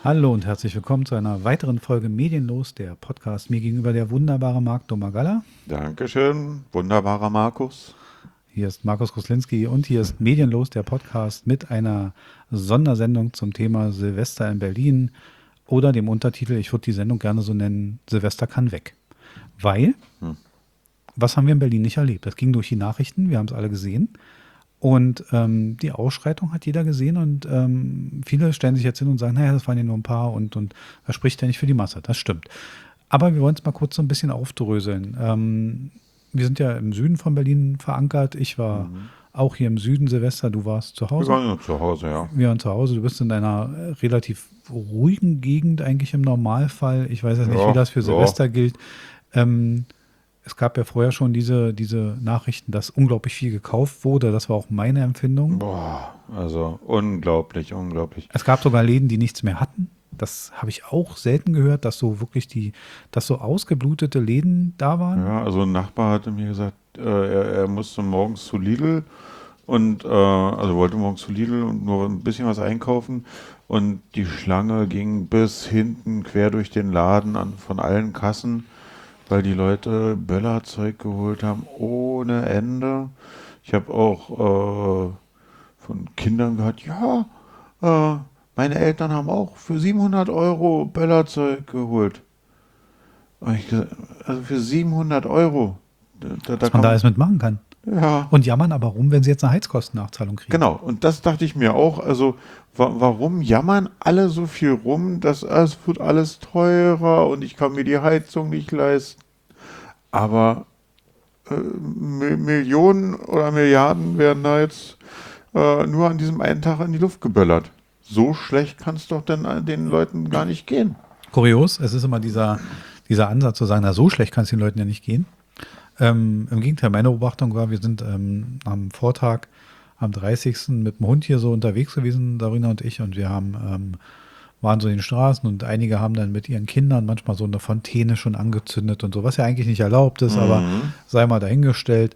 Hallo und herzlich willkommen zu einer weiteren Folge Medienlos, der Podcast. Mir gegenüber der wunderbare Marc Domagala. Dankeschön, wunderbarer Markus. Hier ist Markus Kruslinski und hier ist Medienlos, der Podcast mit einer Sondersendung zum Thema Silvester in Berlin oder dem Untertitel, ich würde die Sendung gerne so nennen, Silvester kann weg. Weil, was haben wir in Berlin nicht erlebt? Das ging durch die Nachrichten, wir haben es alle gesehen. Und die Ausschreitung hat jeder gesehen und viele stellen sich jetzt hin und sagen, naja, das waren ja nur ein paar und das spricht ja nicht für die Masse. Das stimmt. Aber wir wollen es mal kurz so ein bisschen aufdröseln. Wir sind ja im Süden von Berlin verankert. Ich war auch hier im Süden, Silvester. Du warst zu Wir Hause. waren nur zu Hause, ja. Wir waren zu Hause. Du bist in einer relativ ruhigen Gegend eigentlich im Normalfall. Ich weiß jetzt nicht, wie Ja, das für ja. Silvester gilt. Es gab ja vorher schon diese Nachrichten, dass unglaublich viel gekauft wurde. Das war auch meine Empfindung. Boah, also unglaublich, unglaublich. Es gab sogar Läden, die nichts mehr hatten. Das habe ich auch selten gehört, dass so wirklich dass so ausgeblutete Läden da waren. Ja, also ein Nachbar hatte mir gesagt, er musste morgens zu Lidl und also wollte morgens zu Lidl und nur ein bisschen was einkaufen und die Schlange ging bis hinten quer durch den Laden von allen Kassen, weil die Leute Böllerzeug geholt haben ohne Ende. Ich habe auch von Kindern gehört, ja, meine Eltern haben auch für 700 € Böllerzeug geholt. Und ich gesagt, also für 700 €, da Was man da kann alles mitmachen kann. ja, Und jammern aber rum, wenn sie jetzt eine Heizkostennachzahlung kriegen. genau. Und das dachte ich mir auch. Also warum jammern alle so viel rum, dass es wird alles teurer und ich kann mir die Heizung nicht leisten. Aber Millionen oder Milliarden werden da jetzt nur an diesem einen Tag in die Luft geböllert. So schlecht kann es doch dann den Leuten gar nicht gehen. Kurios, es ist immer dieser Ansatz zu sagen, na so schlecht kann es den Leuten ja nicht gehen. Im Gegenteil, meine Beobachtung war, wir sind am Vortag, am 30. mit dem Hund hier so unterwegs gewesen, Darina und ich, und wir waren so in den Straßen und einige haben dann mit ihren Kindern manchmal so eine Fontäne schon angezündet und so, was ja eigentlich nicht erlaubt ist, aber sei mal dahingestellt.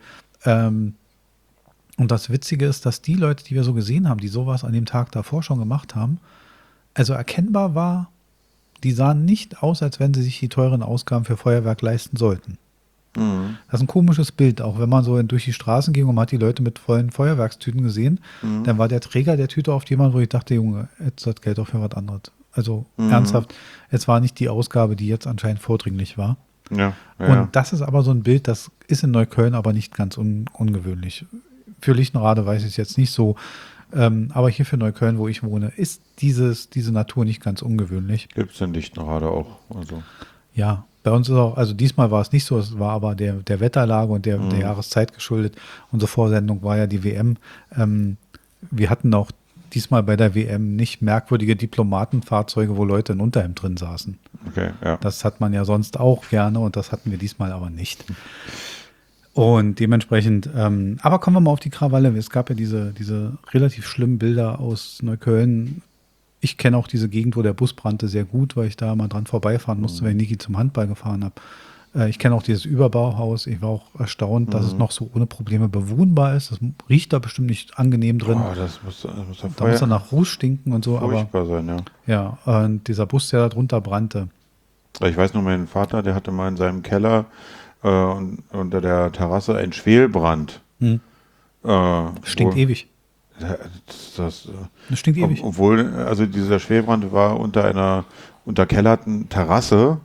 Und das Witzige ist, dass die Leute, die wir so gesehen haben, die sowas an dem Tag davor schon gemacht haben, also erkennbar war, die sahen nicht aus, als wenn sie sich die teuren Ausgaben für Feuerwerk leisten sollten. Das ist ein komisches Bild, auch wenn man so durch die Straßen ging und man hat die Leute mit vollen Feuerwerkstüten gesehen, dann war der Träger der Tüte oft jemand, wo ich dachte, Junge, jetzt hat Geld auch für was anderes. Also ernsthaft, es war nicht die Ausgabe, die jetzt anscheinend vordringlich war. Ja, ja. Und das ist aber so ein Bild, das ist in Neukölln aber nicht ganz ungewöhnlich. Für Lichtenrade weiß ich es jetzt nicht so, aber hier für Neukölln, wo ich wohne, ist diese Natur nicht ganz ungewöhnlich. Gibt es in Lichtenrade auch. Also. Ja, bei uns ist auch, also diesmal war es nicht so, es war aber der Wetterlage und der Jahreszeit geschuldet. Unsere Vorsendung war ja die WM. Wir hatten auch diesmal bei der WM nicht merkwürdige Diplomatenfahrzeuge, wo Leute in Unterhemd drin saßen. Okay, ja. Das hat man ja sonst auch gerne und das hatten wir diesmal aber nicht. Und dementsprechend, aber kommen wir mal auf die Krawalle. Es gab ja diese relativ schlimmen Bilder aus Neukölln. Ich kenne auch diese Gegend, wo der Bus brannte, sehr gut, weil ich da mal dran vorbeifahren musste, wenn ich Niki zum Handball gefahren habe. Ich kenne auch dieses Überbauhaus. Ich war auch erstaunt, dass es noch so ohne Probleme bewohnbar ist. Das riecht da bestimmt nicht angenehm drin. Oh, das muss ja Da muss er nach Ruß stinken und so. Aber furchtbar sein, ja. ja, und dieser Bus, der da drunter brannte. Ich weiß nur, mein Vater, der hatte mal in seinem Keller unter der Terrasse einen Schwelbrand. Stinkt ewig. Das, Das stinkt ewig. obwohl, also dieser Schwelbrand war unter einer unterkellerten Terrasse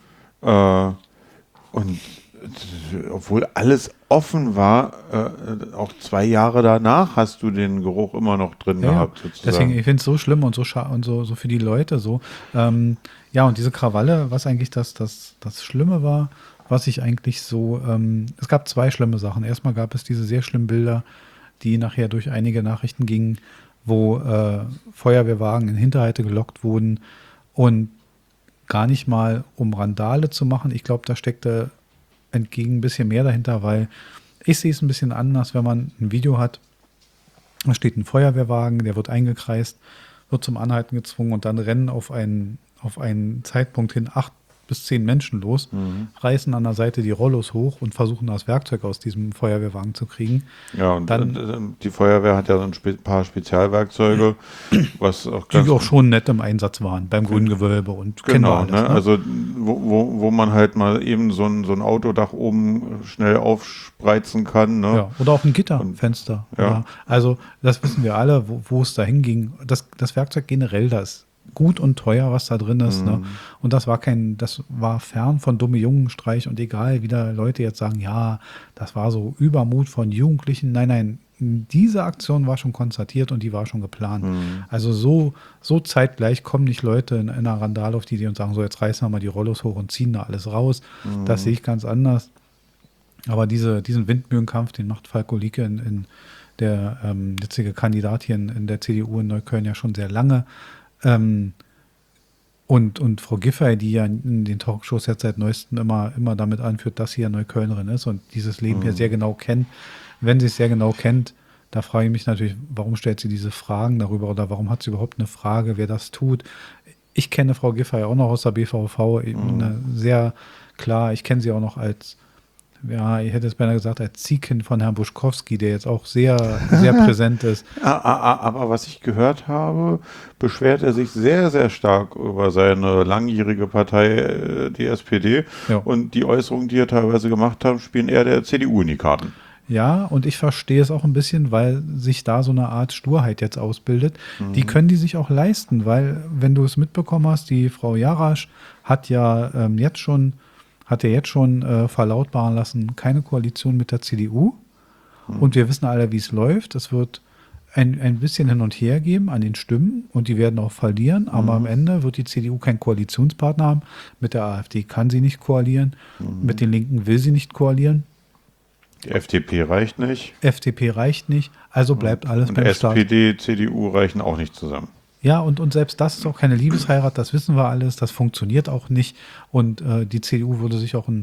und obwohl alles offen war, auch 2 Jahre danach hast du den Geruch immer noch drin gehabt, sozusagen. Deswegen, ich finde es so schlimm und so für die Leute so. Ja, und diese Krawalle, was eigentlich das Schlimme war, was ich eigentlich so, es gab zwei schlimme Sachen. Erstmal gab es diese sehr schlimmen Bilder, die nachher durch einige Nachrichten gingen, wo Feuerwehrwagen in Hinterhalte gelockt wurden und gar nicht mal um Randale zu machen. Ich glaube, da steckte entgegen ein bisschen mehr dahinter, weil ich sehe es ein bisschen anders, wenn man ein Video hat, da steht ein Feuerwehrwagen, der wird eingekreist, wird zum Anhalten gezwungen und dann rennen auf einen Zeitpunkt hin 8 bis 10 Menschen los, reißen an der Seite die Rollos hoch und versuchen das Werkzeug aus diesem Feuerwehrwagen zu kriegen. Ja, und Dann, die Feuerwehr hat ja so ein paar Spezialwerkzeuge, was auch die auch schon nett im Einsatz waren, beim grünen Gewölbe und kennen wir genau, alles, ne? ne? Also wo man halt mal eben so ein Autodach oben schnell aufspreizen kann. Ne? Ja, oder auch ein Gitterfenster. Ja. Ja. Also das wissen wir alle, wo es dahin ging. Das Werkzeug generell, da ist gut und teuer, was da drin ist. Ne? Und das war fern von dumme Jungenstreich und egal, wie da Leute jetzt sagen, ja, das war so Übermut von Jugendlichen. Nein, diese Aktion war schon konstatiert und die war schon geplant. Also so zeitgleich kommen nicht Leute in einer Randale auf die Idee und sagen, so jetzt reißen wir mal die Rollos hoch und ziehen da alles raus. Das sehe ich ganz anders. Aber diesen Windmühlenkampf, den macht Falko Lieke in der jetzige Kandidat hier in der CDU in Neukölln ja schon sehr lange. Und Frau Giffey, die ja in den Talkshows jetzt seit neuestem immer damit anführt, dass sie ja Neuköllnerin ist und dieses Leben hier sehr genau kennt. Wenn sie es sehr genau kennt, da frage ich mich natürlich, warum stellt sie diese Fragen darüber oder warum hat sie überhaupt eine Frage, wer das tut. Ich kenne Frau Giffey auch noch aus der BVV, sehr klar, ich kenne sie auch noch als, ja, ich hätte es beinahe gesagt, als Ziehkind von Herrn Buschkowski, der jetzt auch sehr, sehr präsent ist. Aber was ich gehört habe, beschwert er sich sehr, sehr stark über seine langjährige Partei, die SPD. Ja. Und die Äußerungen, die er teilweise gemacht hat, spielen eher der CDU in die Karten. Ja, und ich verstehe es auch ein bisschen, weil sich da so eine Art Sturheit jetzt ausbildet. Die können die sich auch leisten, weil, wenn du es mitbekommen hast, die Frau Jarasch hat ja jetzt schon verlautbaren lassen, keine Koalition mit der CDU. Und wir wissen alle, wie es läuft. Es wird ein bisschen hin und her geben an den Stimmen und die werden auch verlieren. Aber am Ende wird die CDU keinen Koalitionspartner haben. Mit der AfD kann sie nicht koalieren. Mit den Linken will sie nicht koalieren. Die FDP reicht nicht. FDP reicht nicht. Also bleibt alles Und beim Staat. SPD, CDU reichen auch nicht zusammen. Ja, und selbst das ist auch keine Liebesheirat, das wissen wir alles, das funktioniert auch nicht. Und die CDU würde sich auch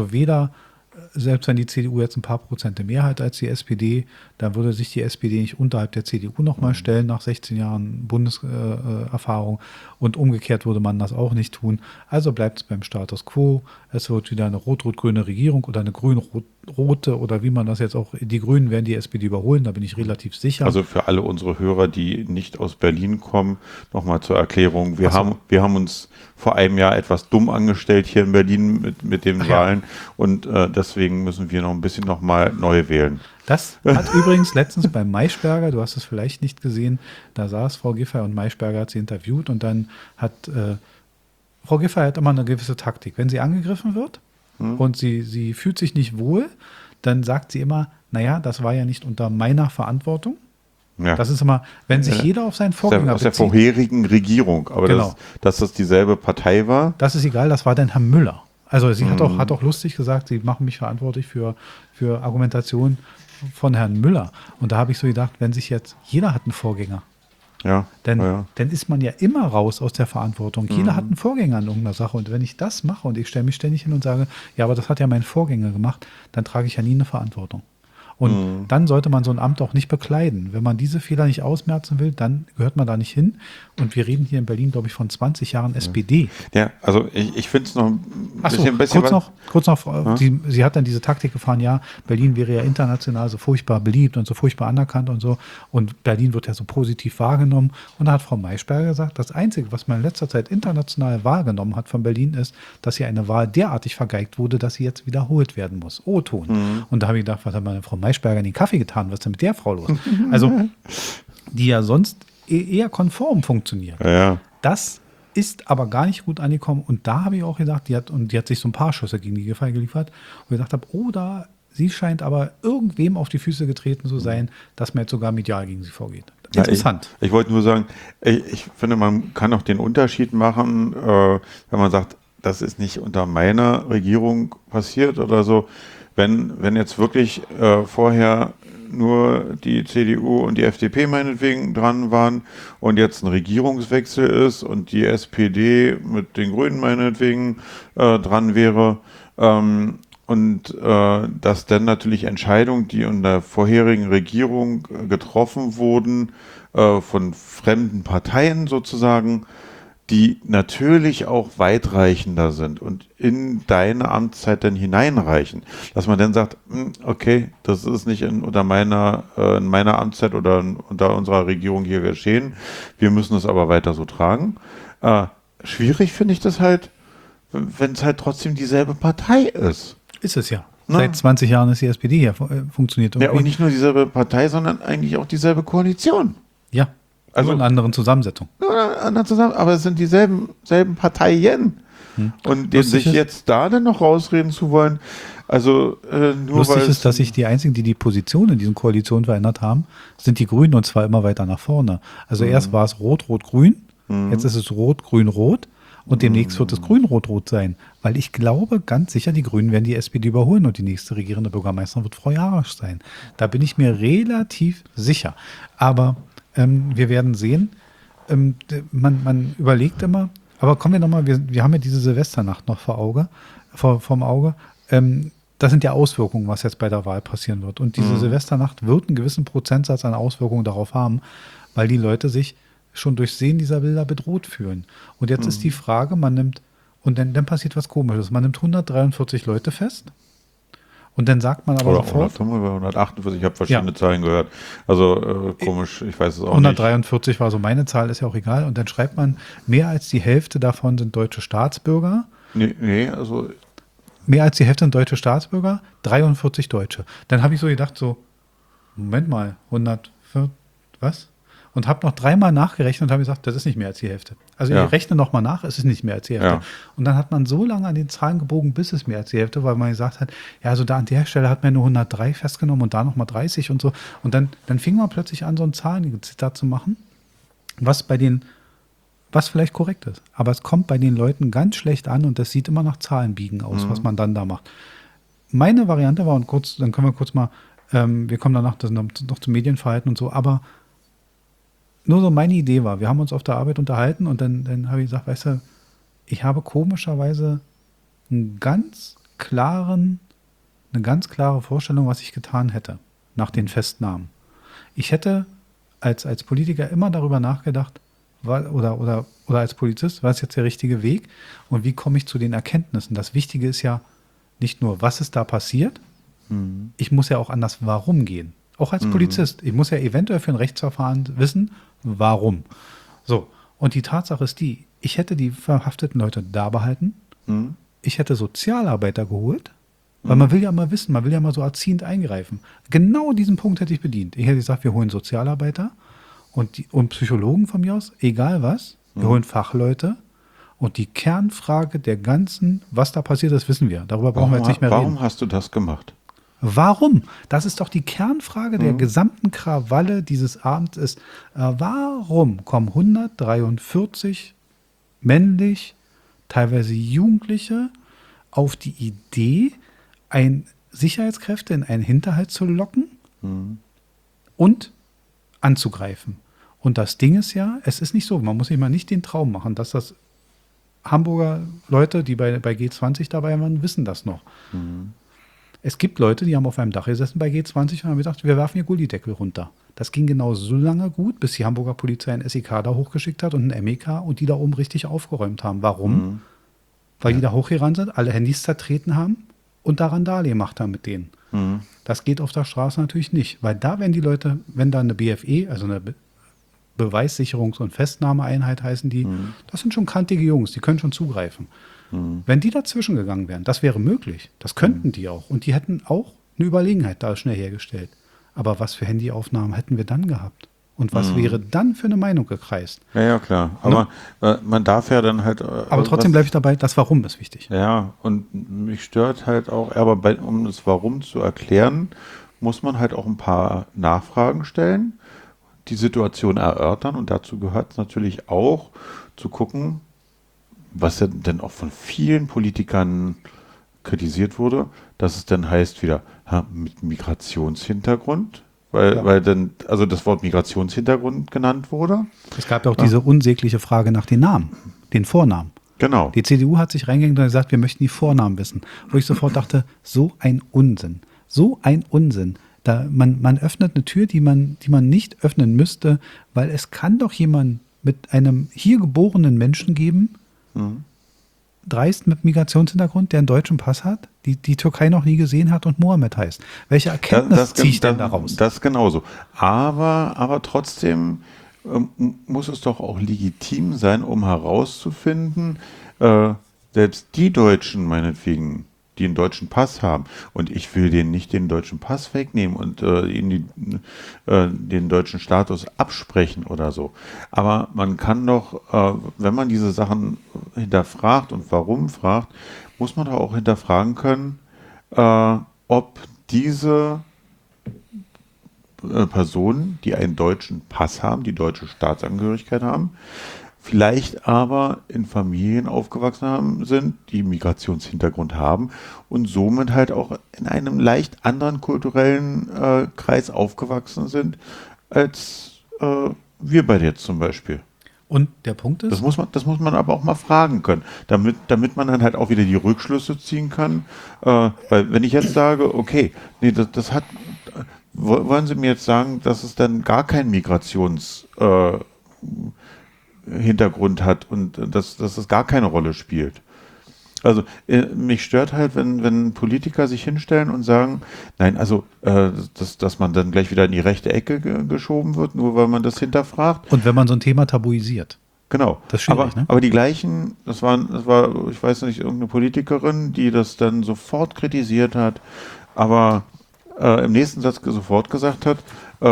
selbst wenn die CDU jetzt ein paar Prozente mehr hat als die SPD, dann würde sich die SPD nicht unterhalb der CDU nochmal stellen nach 16 Jahren Bundeserfahrung und umgekehrt würde man das auch nicht tun. Also bleibt es beim Status quo. Es wird wieder eine rot-rot-grüne Regierung oder eine grün-rote oder wie man das jetzt auch, die Grünen werden die SPD überholen, da bin ich relativ sicher. Also für alle unsere Hörer, die nicht aus Berlin kommen, nochmal zur Erklärung. Wir haben uns vor einem Jahr etwas dumm angestellt hier in Berlin mit den Wahlen und deswegen müssen wir noch ein bisschen nochmal neu wählen. Das hat übrigens letztens beim Maischberger, du hast es vielleicht nicht gesehen, da saß Frau Giffey und Maischberger hat sie interviewt und dann hat Frau Giffey hat immer eine gewisse Taktik. Wenn sie angegriffen wird und sie fühlt sich nicht wohl, dann sagt sie immer, naja, das war ja nicht unter meiner Verantwortung. Ja. Das ist immer, wenn sich jeder auf seinen Vorgänger bezieht. Aus der vorherigen Regierung, aber genau. dass das dieselbe Partei war. Das ist egal, das war dann Herr Müller. Also sie hat auch lustig gesagt, sie machen mich verantwortlich für Argumentation von Herrn Müller. Und da habe ich so gedacht, wenn sich jetzt, jeder hat einen Vorgänger. Ja. Dann ist man ja immer raus aus der Verantwortung. Jeder hat einen Vorgänger in irgendeiner Sache. Und wenn ich das mache und ich stelle mich ständig hin und sage, ja, aber das hat ja mein Vorgänger gemacht, dann trage ich ja nie eine Verantwortung. Und dann sollte man so ein Amt auch nicht bekleiden. Wenn man diese Fehler nicht ausmerzen will, dann gehört man da nicht hin. Und wir reden hier in Berlin, glaube ich, von 20 Jahren SPD. Ja, also ich finde es noch ein bisschen kurz noch, sie hat dann diese Taktik gefahren, ja, Berlin wäre ja international so furchtbar beliebt und so furchtbar anerkannt und so. Und Berlin wird ja so positiv wahrgenommen. Und da hat Frau Maischberger gesagt, das Einzige, was man in letzter Zeit international wahrgenommen hat von Berlin, ist, dass hier eine Wahl derartig vergeigt wurde, dass sie jetzt wiederholt werden muss. O-Ton. Und da habe ich gedacht, was hat meine Frau Maischberger in den Kaffee getan? Was ist denn mit der Frau los? Also, die ja sonst eher konform funktioniert. Ja. Das ist aber gar nicht gut angekommen. Und da habe ich auch gedacht, die hat sich so ein paar Schüsse gegen die Giffey geliefert. Und ich gedacht habe, sie scheint aber irgendwem auf die Füße getreten zu sein, dass man jetzt sogar medial gegen sie vorgeht. Interessant. Ich wollte nur sagen, ich finde, man kann auch den Unterschied machen, wenn man sagt, das ist nicht unter meiner Regierung passiert oder so. Wenn jetzt wirklich vorher nur die CDU und die FDP meinetwegen dran waren und jetzt ein Regierungswechsel ist und die SPD mit den Grünen meinetwegen dran wäre und dass dann natürlich Entscheidungen, die in der vorherigen Regierung getroffen wurden, von fremden Parteien sozusagen, die natürlich auch weitreichender sind und in deine Amtszeit dann hineinreichen. Dass man dann sagt, okay, das ist nicht unter meiner Amtszeit oder unter unserer Regierung hier geschehen. Wir müssen es aber weiter so tragen. Schwierig finde ich das halt, wenn es halt trotzdem dieselbe Partei ist. Ist es ja. Ne? Seit 20 Jahren ist die SPD hier, funktioniert Ja, und nicht nur dieselbe Partei, sondern eigentlich auch dieselbe Koalition. Ja, also in einer anderen Zusammensetzung. Aber es sind dieselben Parteien. Und sich jetzt da dann noch rausreden zu wollen, also nur lustig weil ist, dass sich die einzigen, die Position in diesen Koalitionen verändert haben, sind die Grünen, und zwar immer weiter nach vorne. Also erst war es Rot-Rot-Grün, jetzt ist es Rot-Grün-Rot und demnächst wird es Grün-Rot-Rot sein. Weil ich glaube ganz sicher, die Grünen werden die SPD überholen und die nächste regierende Bürgermeisterin wird Frau Jarasch sein. Da bin ich mir relativ sicher. Aber wir werden sehen. Man überlegt immer, aber kommen wir nochmal, wir haben ja diese Silvesternacht noch vorm Auge. Das sind ja Auswirkungen, was jetzt bei der Wahl passieren wird. Und diese Silvesternacht wird einen gewissen Prozentsatz an Auswirkungen darauf haben, weil die Leute sich schon durch Sehen dieser Bilder bedroht fühlen. Und jetzt ist die Frage, und dann passiert was Komisches. Man nimmt 143 Leute fest. Und dann sagt man aber oder sofort. 148, ich habe verschiedene Zahlen gehört. Also komisch, ich weiß es auch 143 nicht. War so meine Zahl, ist ja auch egal. Und dann schreibt man, mehr als die Hälfte davon sind deutsche Staatsbürger. Also. Mehr als die Hälfte sind deutsche Staatsbürger, 43 Deutsche. Dann habe ich so gedacht, Moment mal, 100, was? Und habe noch dreimal nachgerechnet und habe gesagt, das ist nicht mehr als die Hälfte. Also ich rechne nochmal nach, es ist nicht mehr als die Hälfte. Ja. Und dann hat man so lange an den Zahlen gebogen, bis es mehr als die Hälfte, weil man gesagt hat, ja, also da an der Stelle hat man nur 103 festgenommen und da nochmal 30 und so. Und dann fing man plötzlich an, so ein Zahlenzitat zu machen, was vielleicht korrekt ist. Aber es kommt bei den Leuten ganz schlecht an und das sieht immer nach Zahlenbiegen aus, was man dann da macht. Meine Variante war, dann können wir kurz mal, wir kommen danach noch zum Medienverhalten und so, aber nur so meine Idee war, wir haben uns auf der Arbeit unterhalten und dann habe ich gesagt, weißt du, ich habe komischerweise eine ganz klare Vorstellung, was ich getan hätte nach den Festnahmen. Ich hätte als Politiker immer darüber nachgedacht, oder als Polizist, war es jetzt der richtige Weg und wie komme ich zu den Erkenntnissen? Das Wichtige ist ja nicht nur, was ist da passiert, ich muss ja auch an das Warum gehen. Auch als Polizist. Ich muss ja eventuell für ein Rechtsverfahren wissen, warum. So, und die Tatsache ist ich hätte die verhafteten Leute da behalten, ich hätte Sozialarbeiter geholt, weil man will ja mal wissen, man will ja mal so erziehend eingreifen. Genau diesen Punkt hätte ich bedient. Ich hätte gesagt, wir holen Sozialarbeiter und Psychologen von mir aus, egal was, wir holen Fachleute und die Kernfrage der ganzen, was da passiert ist, wissen wir. Darüber brauchen wir jetzt nicht mehr reden. Warum hast du das gemacht? Warum? Das ist doch die Kernfrage der gesamten Krawalle dieses Abends ist, warum kommen 143 männlich, teilweise Jugendliche auf die Idee, Sicherheitskräfte in einen Hinterhalt zu locken und anzugreifen? Und das Ding ist ja, es ist nicht so, man muss sich mal nicht den Traum machen, dass das Hamburger Leute, die bei G20 dabei waren, wissen das noch. Es gibt Leute, die haben auf einem Dach gesessen bei G20 und haben gedacht, wir werfen hier Gullideckel runter. Das ging genau so lange gut, bis die Hamburger Polizei ein SEK da hochgeschickt hat und ein MEK und die da oben richtig aufgeräumt haben. Warum? Weil die da hochgerannt sind, alle Handys zertreten haben und da Randale gemacht haben mit denen. Das geht auf der Straße natürlich nicht, weil da werden die Leute, wenn da eine BFE, also eine Beweissicherungs- und Festnahmeeinheit heißen die, das sind schon kantige Jungs, die können schon zugreifen. Wenn die dazwischen gegangen wären, das wäre möglich. Das könnten die auch. Und die hätten auch eine Überlegenheit da schnell hergestellt. Aber was für Handyaufnahmen hätten wir dann gehabt? Und was wäre dann für eine Meinung gekreist? Ja, klar. Aber man darf ja dann halt... aber trotzdem bleibe ich dabei, das Warum ist wichtig. Ja, und mich stört halt auch, aber um das Warum zu erklären, muss man halt auch ein paar Nachfragen stellen, die Situation erörtern. Und dazu gehört es natürlich auch zu gucken, was ja dann auch von vielen Politikern kritisiert wurde, dass es dann heißt wieder mit Migrationshintergrund, weil dann also das Wort Migrationshintergrund genannt wurde. Es gab ja auch diese unsägliche Frage nach den Namen, den Vornamen. Genau. Die CDU hat sich reingehängt und gesagt, wir möchten die Vornamen wissen. Wo ich sofort dachte, so ein Unsinn. Man öffnet eine Tür, die man nicht öffnen müsste, weil es kann doch jemand mit einem hier geborenen Menschen geben, dreist mit Migrationshintergrund, der einen deutschen Pass hat, die Türkei noch nie gesehen hat und Mohammed heißt. Welche Erkenntnis ziehe ich denn daraus? Das genauso. Aber trotzdem muss es doch auch legitim sein, um herauszufinden, selbst die Deutschen meinetwegen, die einen deutschen Pass haben, und ich will denen nicht den deutschen Pass wegnehmen und ihnen den deutschen Status absprechen oder so. Aber man kann doch, wenn man diese Sachen hinterfragt und warum fragt, muss man doch auch hinterfragen können, ob diese Personen, die einen deutschen Pass haben, die deutsche Staatsangehörigkeit haben, vielleicht aber in Familien aufgewachsen sind, die Migrationshintergrund haben und somit halt auch in einem leicht anderen kulturellen Kreis aufgewachsen sind, als wir beide jetzt zum Beispiel. Und der Punkt ist? Das muss man aber auch mal fragen können, damit man dann halt auch wieder die Rückschlüsse ziehen kann. Weil wenn ich jetzt sage, okay, nee, das hat, wollen Sie mir jetzt sagen, dass es dann gar keinen Migrationshintergrund hat und dass es gar keine Rolle spielt. Also mich stört halt, wenn Politiker sich hinstellen und sagen, nein, also dass man dann gleich wieder in die rechte Ecke geschoben wird, nur weil man das hinterfragt. Und wenn man so ein Thema tabuisiert. Genau. Das ist schwierig, ne? Aber die gleichen, das war, ich weiß nicht, irgendeine Politikerin, die das dann sofort kritisiert hat, aber im nächsten Satz sofort gesagt hat,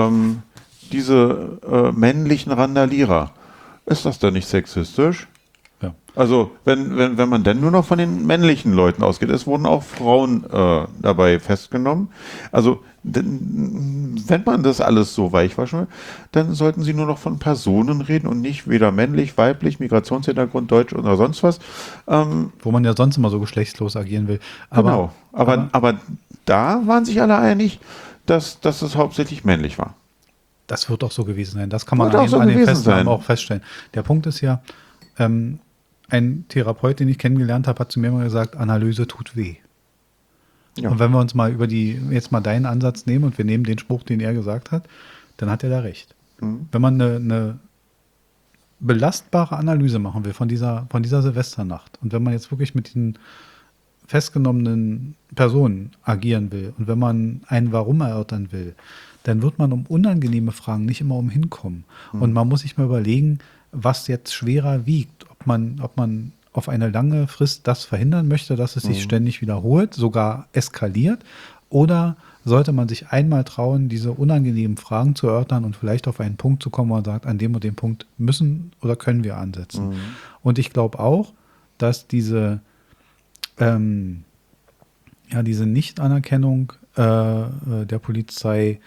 diese männlichen Randalierer, ist das dann nicht sexistisch? Ja. Also, wenn man denn nur noch von den männlichen Leuten ausgeht, es wurden auch Frauen dabei festgenommen. Also, wenn man das alles so weichwaschen will, dann sollten sie nur noch von Personen reden und nicht weder männlich, weiblich, Migrationshintergrund, Deutsch oder sonst was. Wo man ja sonst immer so geschlechtslos agieren will. Genau. Aber da waren sich alle einig, dass es hauptsächlich männlich war. Das wird auch so gewesen sein. Das kann man Wird auch so an den gewesen Festnahmen sein. auch feststellen. Der Punkt ist ja, ein Therapeut, den ich kennengelernt habe, hat zu mir immer gesagt, Analyse tut weh. Ja. Und wenn wir uns mal jetzt mal deinen Ansatz nehmen und wir nehmen den Spruch, den er gesagt hat, dann hat er da recht. Wenn man eine belastbare Analyse machen will von dieser Silvesternacht und wenn man jetzt wirklich mit diesen festgenommenen Personen agieren will und wenn man ein Warum erörtern will, dann wird man um unangenehme Fragen nicht immer umhinkommen. Und man muss sich mal überlegen, was jetzt schwerer wiegt. Ob man auf eine lange Frist das verhindern möchte, dass es sich ständig wiederholt, sogar eskaliert, oder sollte man sich einmal trauen, diese unangenehmen Fragen zu erörtern und vielleicht auf einen Punkt zu kommen, wo man sagt, an dem und dem Punkt müssen oder können wir ansetzen. Und ich glaube auch, dass diese Nichtanerkennung der Polizei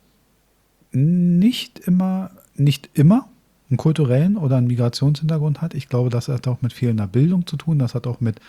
nicht immer einen kulturellen oder einen Migrationshintergrund hat. Ich glaube, das hat auch mit fehlender Bildung zu tun. Das hat auch mit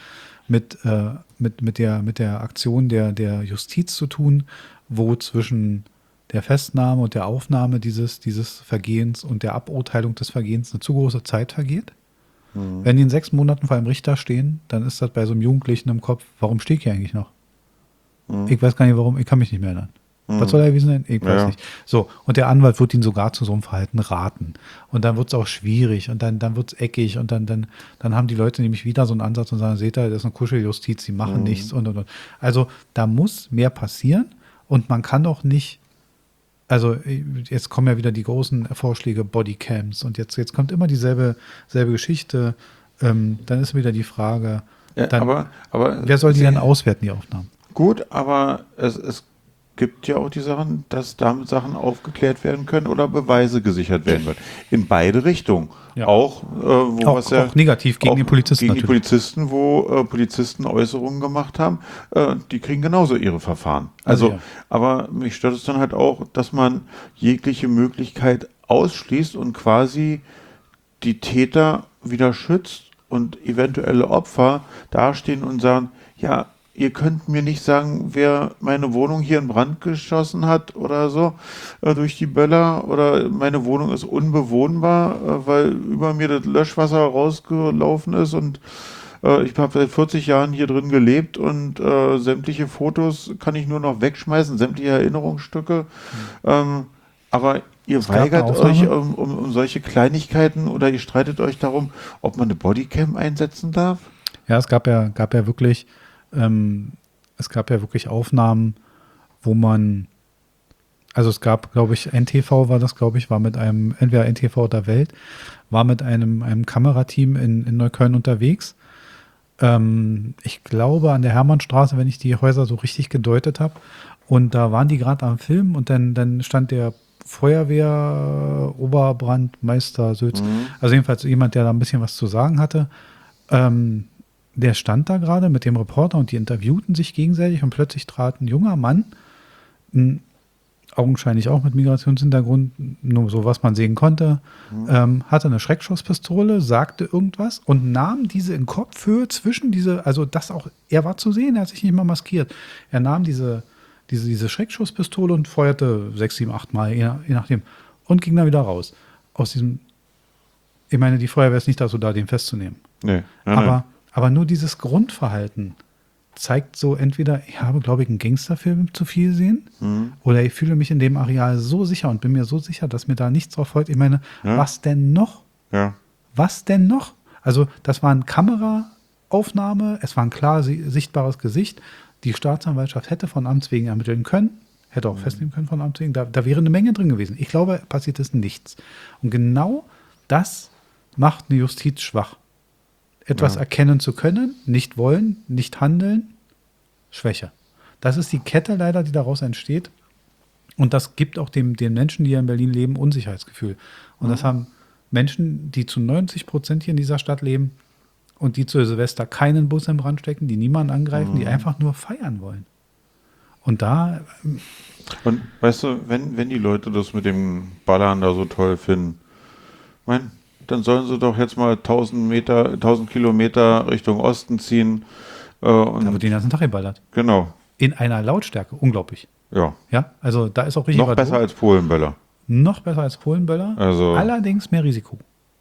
der Aktion der Justiz zu tun, wo zwischen der Festnahme und der Aufnahme dieses Vergehens und der Aburteilung des Vergehens eine zu große Zeit vergeht. Wenn die in 6 Monaten vor einem Richter stehen, dann ist das bei so einem Jugendlichen im Kopf, warum stehe ich hier eigentlich noch? Ich weiß gar nicht, warum, ich kann mich nicht mehr erinnern. Was soll er gewesen sein? Ich weiß nicht. So, und der Anwalt wird ihn sogar zu so einem Verhalten raten. Und dann wird es auch schwierig und dann wird es eckig und dann haben die Leute nämlich wieder so einen Ansatz und sagen, seht ihr, das ist eine Kuscheljustiz, die machen nichts und. Also da muss mehr passieren und man kann doch nicht, also jetzt kommen ja wieder die großen Vorschläge, Bodycams und jetzt kommt immer dieselbe Geschichte. Dann ist wieder die Frage, aber wer soll die dann auswerten, die Aufnahmen? Gut, aber es gibt ja auch die Sachen, dass damit Sachen aufgeklärt werden können oder Beweise gesichert werden können. In beide Richtungen. Ja. Auch negativ gegen die Polizisten gegen die natürlich. Polizisten, wo Polizisten Äußerungen gemacht haben, die kriegen genauso ihre Verfahren. Also, aber mich stört es dann halt auch, dass man jegliche Möglichkeit ausschließt und quasi die Täter wieder schützt und eventuelle Opfer dastehen und sagen, ja, ihr könnt mir nicht sagen, wer meine Wohnung hier in Brand geschossen hat oder so, durch die Böller, oder meine Wohnung ist unbewohnbar, weil über mir das Löschwasser rausgelaufen ist und ich habe seit 40 Jahren hier drin gelebt und sämtliche Fotos kann ich nur noch wegschmeißen, sämtliche Erinnerungsstücke. Aber ihr weigert euch um solche Kleinigkeiten oder ihr streitet euch darum, ob man eine Bodycam einsetzen darf? Ja, es gab ja wirklich Aufnahmen, wo man, also es gab, glaube ich, NTV war das, glaube ich, war mit einem, entweder NTV oder Welt, war mit einem Kamerateam in Neukölln unterwegs. Ich glaube an der Hermannstraße, wenn ich die Häuser so richtig gedeutet habe. Und da waren die gerade am Film und dann stand der Feuerwehr-Oberbrandmeister Sülz, also jedenfalls jemand, der da ein bisschen was zu sagen hatte. Der stand da gerade mit dem Reporter und die interviewten sich gegenseitig und plötzlich trat ein junger Mann, augenscheinlich auch mit Migrationshintergrund, nur so was man sehen konnte, hatte eine Schreckschusspistole, sagte irgendwas und nahm diese in Kopfhöhe zwischen diese, also das auch, er war zu sehen, er hat sich nicht mal maskiert. Er nahm diese Schreckschusspistole und feuerte 6, 7, 8 Mal, je nachdem, und ging dann wieder raus. Aus diesem, ich meine, die Feuerwehr ist nicht dazu da, den festzunehmen. Nee. Aber nur dieses Grundverhalten zeigt so entweder, ich habe, glaube ich, einen Gangsterfilm zu viel gesehen oder ich fühle mich in dem Areal so sicher und bin mir so sicher, dass mir da nichts drauf folgt. Ich meine, was denn noch? Ja. Was denn noch? Also das war eine Kameraaufnahme, es war ein klar sichtbares Gesicht. Die Staatsanwaltschaft hätte von Amts wegen ermitteln können, hätte auch festnehmen können von Amts wegen. Da wäre eine Menge drin gewesen. Ich glaube, passiert ist nichts. Und genau das macht eine Justiz schwach. Etwas erkennen zu können, nicht wollen, nicht handeln, Schwäche. Das ist die Kette leider, die daraus entsteht. Und das gibt auch den Menschen, die hier in Berlin leben, Unsicherheitsgefühl. Und das haben Menschen, die zu 90% hier in dieser Stadt leben und die zu Silvester keinen Bus im Brand stecken, die niemanden angreifen, die einfach nur feiern wollen. Und da... Und weißt du, wenn die Leute das mit dem Ballern da so toll finden, dann sollen sie doch jetzt mal 1000 Kilometer Richtung Osten ziehen. Und da wird den ganzen Tag geballert. Genau. In einer Lautstärke, unglaublich. Ja. Ja, also da ist auch richtig noch besser als Polenböller. Noch besser als Polenböller, also, allerdings mehr Risiko.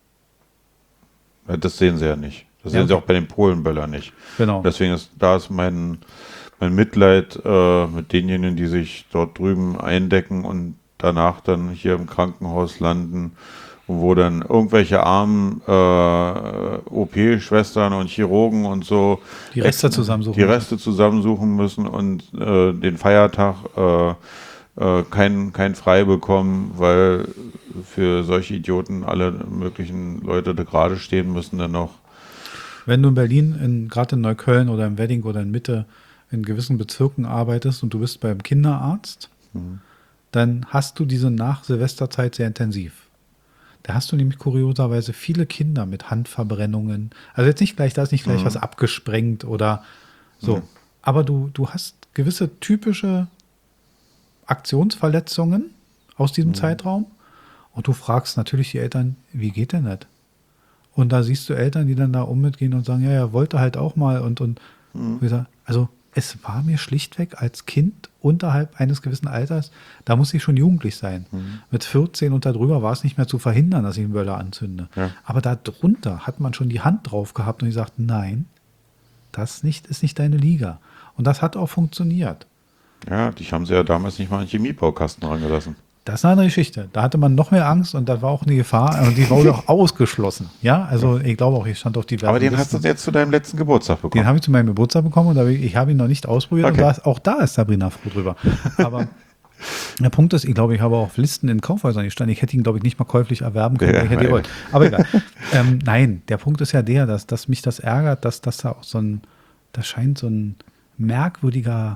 Das sehen sie ja nicht. Das sehen sie auch bei den Polenböllern nicht. Genau. Deswegen ist mein Mitleid mit denjenigen, die sich dort drüben eindecken und danach dann hier im Krankenhaus landen, wo dann irgendwelche armen OP-Schwestern und Chirurgen und so die Reste zusammensuchen müssen und den Feiertag kein Frei bekommen, weil für solche Idioten alle möglichen Leute da gerade stehen müssen dann noch. Wenn du in Berlin, gerade in Neukölln oder im Wedding oder in Mitte in gewissen Bezirken arbeitest und du bist beim Kinderarzt, dann hast du diese Nach-Silvesterzeit sehr intensiv. Da hast du nämlich kurioserweise viele Kinder mit Handverbrennungen. Also jetzt nicht gleich, da ist nicht gleich was abgesprengt oder so. Aber du hast gewisse typische Aktionsverletzungen aus diesem Zeitraum und du fragst natürlich die Eltern, wie geht denn das? Und da siehst du Eltern, die dann da mitgehen und sagen, ja, er wollte halt auch mal und also es war mir schlichtweg als Kind unterhalb eines gewissen Alters, da muss ich schon jugendlich sein. Mit 14 und darüber war es nicht mehr zu verhindern, dass ich einen Böller anzünde. Ja. Aber darunter hat man schon die Hand drauf gehabt und gesagt, nein, das ist nicht deine Liga. Und das hat auch funktioniert. Ja, dich haben sie ja damals nicht mal einen Chemiebaukasten rangelassen. Das ist eine andere Geschichte. Da hatte man noch mehr Angst und das war auch eine Gefahr und die wurde auch ausgeschlossen. Ja, also ich glaube auch, ich stand auf diversen Aber den hast du jetzt zu deinem letzten Geburtstag bekommen. Den habe ich zu meinem Geburtstag bekommen und ich habe ihn noch nicht ausprobiert. Okay. Und auch da ist Sabrina froh drüber. Aber der Punkt ist, ich glaube, ich habe auch Listen in Kaufhäusern gestanden. Ich hätte ihn, glaube ich, nicht mal käuflich erwerben können, wenn ich hätte gewollt. Aber egal. Nein, der Punkt ist ja der, dass mich das ärgert, dass da auch das scheint so eine merkwürdige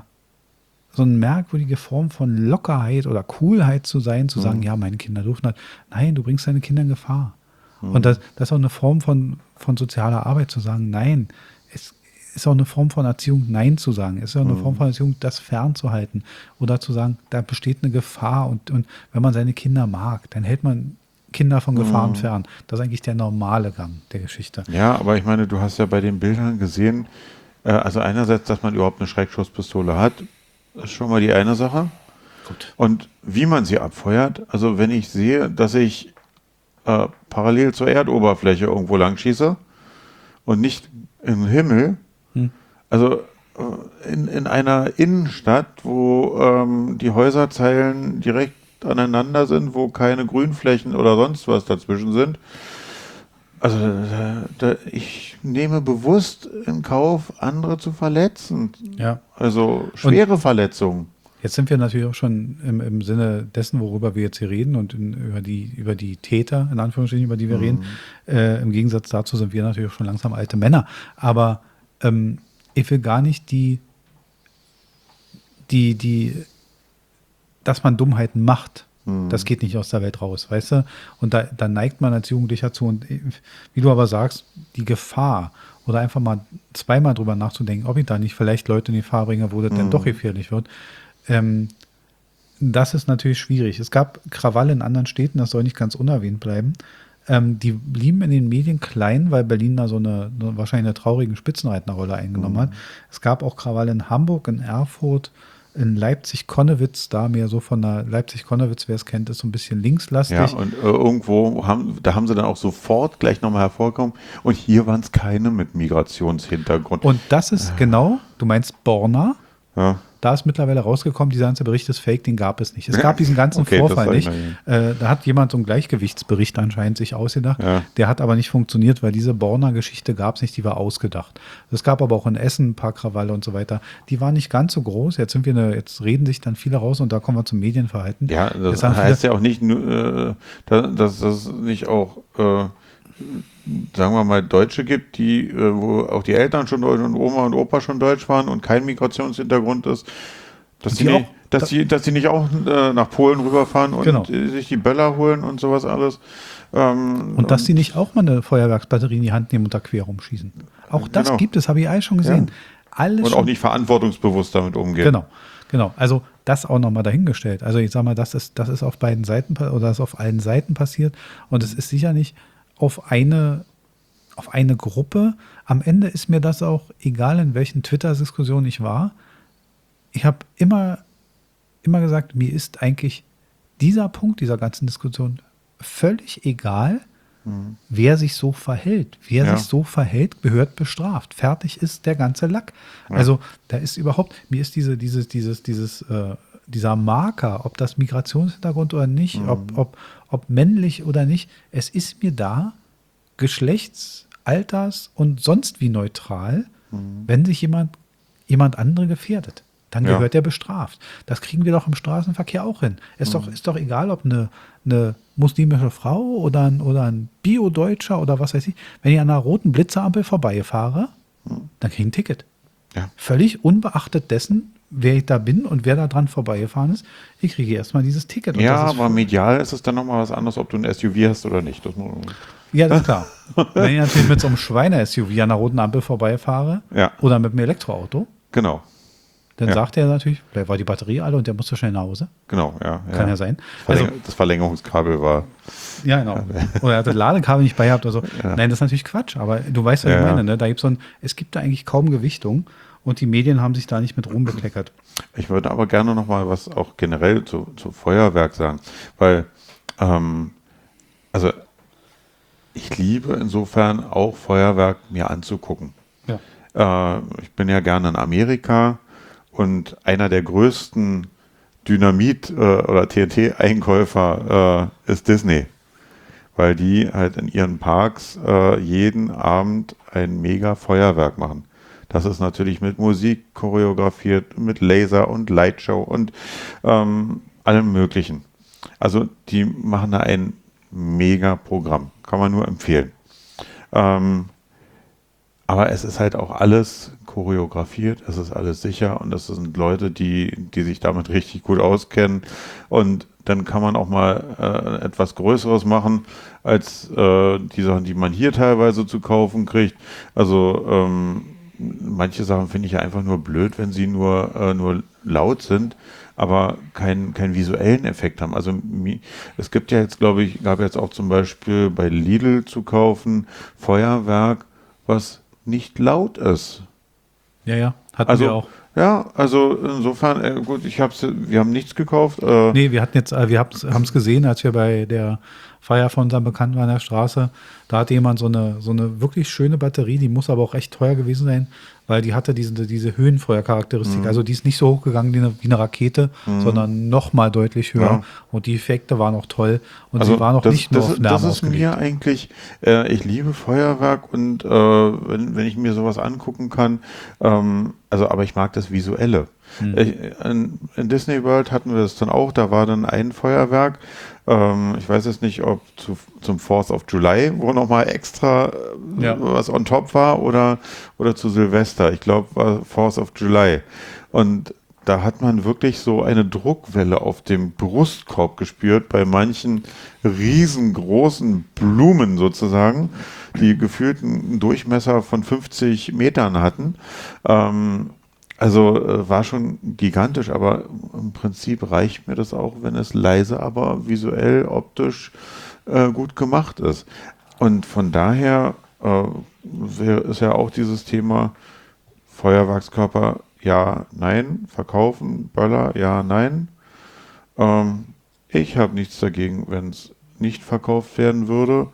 Form von Lockerheit oder Coolheit zu sein, zu sagen, ja, meine Kinder dürfen halt. Nein, du bringst deine Kinder in Gefahr. Und das ist auch eine Form von sozialer Arbeit zu sagen, nein. Es ist auch eine Form von Erziehung, nein zu sagen. Es ist auch eine Form von Erziehung, das fernzuhalten. Oder zu sagen, da besteht eine Gefahr und wenn man seine Kinder mag, dann hält man Kinder von Gefahren fern. Das ist eigentlich der normale Gang der Geschichte. Ja, aber ich meine, du hast ja bei den Bildern gesehen, also einerseits, dass man überhaupt eine Schreckschusspistole hat, ist schon mal die eine Sache. Gut. Und wie man sie abfeuert, also wenn ich sehe, dass ich parallel zur Erdoberfläche irgendwo lang schieße und nicht im Himmel, also in einer Innenstadt, wo die Häuserzeilen direkt aneinander sind, wo keine Grünflächen oder sonst was dazwischen sind. Also ich nehme bewusst in Kauf, andere zu verletzen. Ja. Also schwere Verletzungen. Jetzt sind wir natürlich auch schon im Sinne dessen, worüber wir jetzt hier reden und über die Täter, in Anführungsstrichen, über die wir reden. Im Gegensatz dazu sind wir natürlich auch schon langsam alte Männer. Aber ich will gar nicht dass man Dummheiten macht. Das geht nicht aus der Welt raus, weißt du? Und da neigt man als Jugendlicher zu. Und wie du aber sagst, die Gefahr oder einfach mal zweimal drüber nachzudenken, ob ich da nicht vielleicht Leute in Gefahr bringe, wo das denn doch gefährlich wird, das ist natürlich schwierig. Es gab Krawalle in anderen Städten, das soll nicht ganz unerwähnt bleiben. Die blieben in den Medien klein, weil Berlin da so wahrscheinlich eine traurige Spitzenreiterrolle eingenommen hat. Es gab auch Krawalle in Hamburg, in Erfurt, in Leipzig-Konnewitz, da mehr so von der Leipzig-Konnewitz, wer es kennt, ist so ein bisschen linkslastig. Ja, und irgendwo haben sie dann auch sofort gleich nochmal hervorgekommen. Und hier waren es keine mit Migrationshintergrund. Und das ist genau, du meinst Borna? Ja. Da ist mittlerweile rausgekommen, dieser ganze Bericht ist fake, den gab es nicht. Es gab diesen ganzen Vorfall nicht. Da hat jemand so einen Gleichgewichtsbericht anscheinend sich ausgedacht. Ja. Der hat aber nicht funktioniert, weil diese Borna-Geschichte gab es nicht, die war ausgedacht. Es gab aber auch in Essen ein paar Krawalle und so weiter. Die waren nicht ganz so groß. Jetzt reden sich dann viele raus und da kommen wir zum Medienverhalten. Ja, das heißt ja auch nicht, dass es nicht auch sagen wir mal, Deutsche gibt, wo auch die Eltern schon Deutsch und Oma und Opa schon Deutsch waren und kein Migrationshintergrund ist, dass die nicht auch nach Polen rüberfahren und sich die Böller holen und sowas alles. Und dass die nicht auch mal eine Feuerwerksbatterie in die Hand nehmen und da quer rumschießen. Auch das gibt es, habe ich alles schon gesehen. Ja. Und auch nicht verantwortungsbewusst damit umgehen. Genau. Also das auch nochmal dahingestellt. Also ich sage mal, das ist auf beiden Seiten oder ist auf allen Seiten passiert und es ist sicher nicht auf eine Gruppe. Am Ende ist mir das auch egal, in welchen Twitter-Diskussionen ich war. Ich habe immer gesagt, mir ist eigentlich dieser Punkt dieser ganzen Diskussion völlig egal, wer sich so verhält. Wer sich so verhält, gehört bestraft. Fertig ist der ganze Lack. Ja. Also da ist überhaupt, mir ist dieser Marker, ob das Migrationshintergrund oder nicht, ob männlich oder nicht, es ist mir da Geschlechts-, Alters- und sonst wie neutral, wenn sich jemand andere gefährdet. Dann gehört er bestraft. Das kriegen wir doch im Straßenverkehr auch hin. Ist doch egal, ob eine muslimische Frau oder ein Bio-Deutscher oder was weiß ich, wenn ich an einer roten Blitzerampel vorbeifahre, dann kriege ich ein Ticket. Ja. Völlig unbeachtet dessen, wer ich da bin und wer da dran vorbeigefahren ist, ich kriege erstmal dieses Ticket. Und ja, aber medial ist es dann nochmal was anderes, ob du ein SUV hast oder nicht. Ja, das ist klar. Wenn ich natürlich mit so einem Schweine-SUV an einer roten Ampel vorbeifahre oder mit einem Elektroauto, genau. Dann sagt er natürlich, vielleicht war die Batterie alle und der musste schnell nach Hause. Genau, ja. Kann ja sein. Das Verlängerungskabel war. Ja, genau. Oder er hat das Ladekabel nicht bei gehabt oder so. Ja. Nein, das ist natürlich Quatsch, aber du weißt, was ich meine. Ne? Da es gibt da eigentlich kaum Gewichtung und die Medien haben sich da nicht mit rumbekleckert. Ich würde aber gerne noch mal was auch generell zu Feuerwerk sagen, weil ich liebe insofern auch Feuerwerk mir anzugucken. Ja. Ich bin ja gerne in Amerika. Und einer der größten Dynamit- oder TNT-Einkäufer ist Disney, weil die halt in ihren Parks jeden Abend ein mega Feuerwerk machen. Das ist natürlich mit Musik choreografiert, mit Laser und Lightshow und allem Möglichen. Also die machen da ein mega Programm, kann man nur empfehlen. Aber es ist halt auch alles choreografiert, es ist alles sicher und das sind Leute, die sich damit richtig gut auskennen und dann kann man auch mal etwas Größeres machen als die Sachen, die man hier teilweise zu kaufen kriegt. Also manche Sachen finde ich ja einfach nur blöd, wenn sie nur laut sind, aber keinen visuellen Effekt haben. Also es gibt ja jetzt, gab jetzt auch zum Beispiel bei Lidl zu kaufen Feuerwerk, was nicht laut ist. Ja, hatten wir auch. Ja, also insofern, gut, wir haben nichts gekauft. Nee, wir haben es gesehen, als wir bei der Feier von unserem Bekannten an der Straße, da hatte jemand so eine wirklich schöne Batterie, die muss aber auch recht teuer gewesen sein, weil die hatte diese Höhenfeuercharakteristik. Mhm. Also die ist nicht so hochgegangen wie eine Rakete, sondern noch mal deutlich höher. Ja. Und die Effekte waren auch toll. Und Also sie war noch nicht nur auf das Lärm ist mir ausgelegt. eigentlich, ich liebe Feuerwerk und wenn ich mir sowas angucken kann, aber ich mag das Visuelle. In Disney World hatten wir es dann auch, da war dann ein Feuerwerk, ich weiß jetzt nicht, ob zum 4th of July, wo nochmal extra was on top war oder zu Silvester. Ich glaube, war 4th of July. Und da hat man wirklich so eine Druckwelle auf dem Brustkorb gespürt bei manchen riesengroßen Blumen sozusagen, die gefühlt einen Durchmesser von 50 Metern hatten. War schon gigantisch, aber im Prinzip reicht mir das auch, wenn es leise, aber visuell, optisch gut gemacht ist. Und von daher ist ja auch dieses Thema Feuerwerkskörper, ja, nein, verkaufen, Böller, ja, nein. Ich habe nichts dagegen, wenn es nicht verkauft werden würde,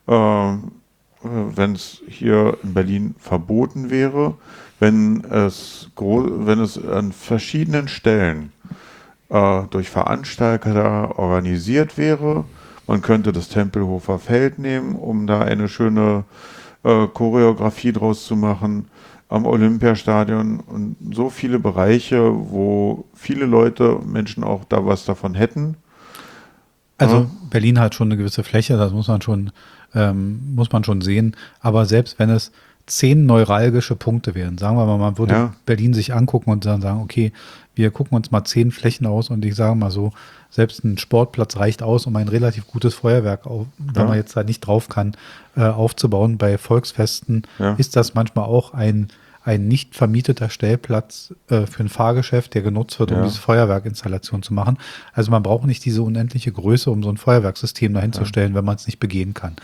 wenn es hier in Berlin verboten wäre, wenn es an verschiedenen Stellen durch Veranstalter organisiert wäre. Man könnte das Tempelhofer Feld nehmen, um da eine schöne Choreografie draus zu machen, am Olympiastadion und so viele Bereiche, wo viele Menschen auch da was davon hätten. Also Berlin hat schon eine gewisse Fläche, das muss man schon sehen. Aber selbst wenn es 10 neuralgische Punkte wären, sagen wir mal, man würde Berlin sich angucken und dann sagen, okay, wir gucken uns mal 10 Flächen aus und ich sage mal so, selbst ein Sportplatz reicht aus, um ein relativ gutes Feuerwerk, wenn man jetzt da nicht drauf kann, aufzubauen. Bei Volksfesten ist das manchmal auch ein nicht vermieteter Stellplatz für ein Fahrgeschäft, der genutzt wird, um diese Feuerwerkinstallation zu machen. Also man braucht nicht diese unendliche Größe, um so ein Feuerwerkssystem dahin zu stellen, wenn man es nicht begehen kann.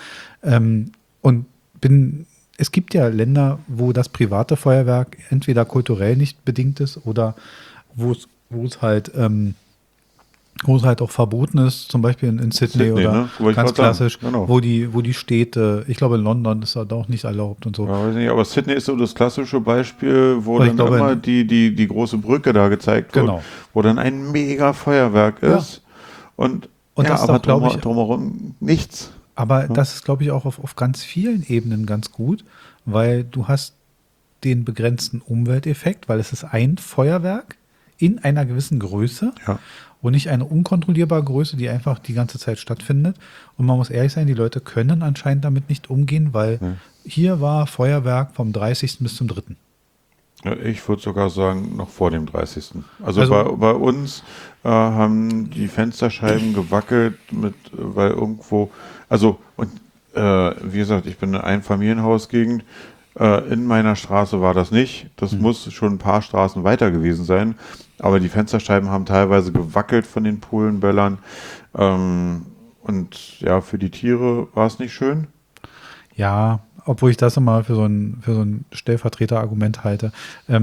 Es gibt ja Länder, wo das private Feuerwerk entweder kulturell nicht bedingt ist oder wo es halt auch verboten ist, zum Beispiel in Sydney oder ganz klassisch, genau. wo die Städte, ich glaube in London ist das auch nicht erlaubt und so. Ja, weiß nicht, aber Sydney ist so das klassische Beispiel, wo dann immer die große Brücke da gezeigt wird, wo dann ein mega Feuerwerk ist und das aber drumherum nichts. Aber das ist, glaube ich, auch auf ganz vielen Ebenen ganz gut, weil du hast den begrenzten Umwelteffekt, weil es ist ein Feuerwerk in einer gewissen Größe und nicht eine unkontrollierbare Größe, die einfach die ganze Zeit stattfindet. Und man muss ehrlich sein, die Leute können anscheinend damit nicht umgehen, weil hier war Feuerwerk vom 30. bis zum 3. Ja, ich würde sogar sagen, noch vor dem 30. Also bei uns haben die Fensterscheiben gewackelt, weil irgendwo, wie gesagt, ich bin in einer Einfamilienhausgegend, in meiner Straße war das nicht, das muss schon ein paar Straßen weiter gewesen sein, aber die Fensterscheiben haben teilweise gewackelt von den Polenböllern und ja, für die Tiere war es nicht schön. Ja, obwohl ich das immer für so ein Stellvertreterargument halte.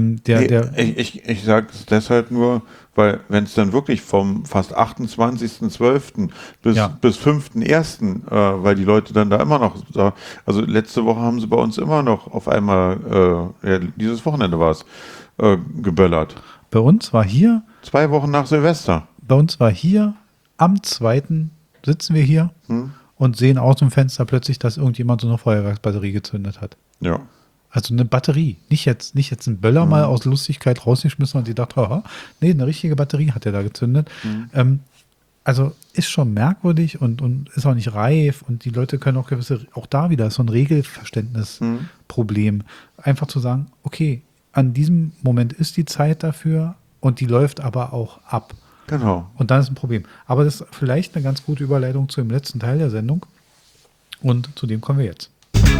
Ich sage es deshalb nur, weil wenn es dann wirklich vom fast 28.12. bis 5.1., weil die Leute dann da immer noch, also letzte Woche haben sie bei uns immer noch auf einmal, dieses Wochenende war es, geböllert. Bei uns war hier 2 Wochen nach Silvester. Bei uns war hier am 2. sitzen wir hier und sehen aus dem Fenster plötzlich, dass irgendjemand so eine Feuerwerksbatterie gezündet hat. Ja. Also eine Batterie. Nicht jetzt ein Böller mal aus Lustigkeit rausgeschmissen und die dachte, haha, nee, eine richtige Batterie hat er da gezündet. Also ist schon merkwürdig und ist auch nicht reif und die Leute können auch da wieder so ein Regelverständnisproblem. Einfach zu sagen, okay, an diesem Moment ist die Zeit dafür und die läuft aber auch ab. Genau. Und dann ist ein Problem. Aber das ist vielleicht eine ganz gute Überleitung zu dem letzten Teil der Sendung. Und zu dem kommen wir jetzt.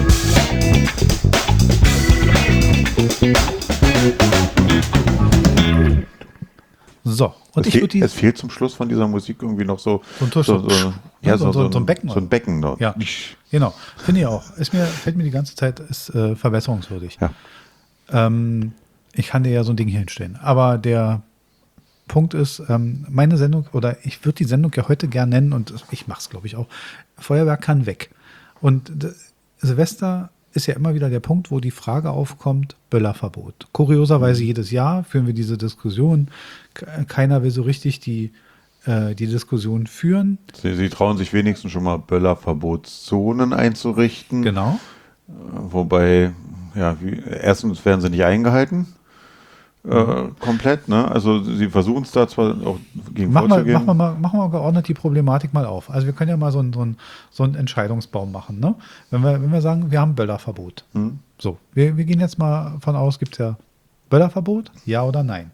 So, und es fehlt zum Schluss von dieser Musik irgendwie noch so ein Becken. So ein Becken dort. Ja, genau. Finde ich auch. Fällt mir die ganze Zeit, ist verbesserungswürdig. Ja. Ich kann dir ja so ein Ding hier hinstellen. Aber der Punkt ist, meine Sendung, oder ich würde die Sendung ja heute gern nennen, und ich mache es, glaube ich, auch, Feuerwerk kann weg. Und Silvester ist ja immer wieder der Punkt, wo die Frage aufkommt, Böllerverbot. Kurioserweise jedes Jahr führen wir diese Diskussion. Keiner will so richtig die Diskussion führen. Sie trauen sich wenigstens schon mal Böllerverbotszonen einzurichten. Genau. Wobei, ja, erstens werden sie nicht eingehalten. Komplett, ne? Also sie versuchen es da zwar auch gegen vorzugehen. Machen wir geordnet die Problematik mal auf. Also wir können ja mal so einen Entscheidungsbaum machen, ne? Wenn wir sagen, wir haben Böllerverbot. So, wir gehen jetzt mal von aus, gibt es ja Böllerverbot, ja oder nein?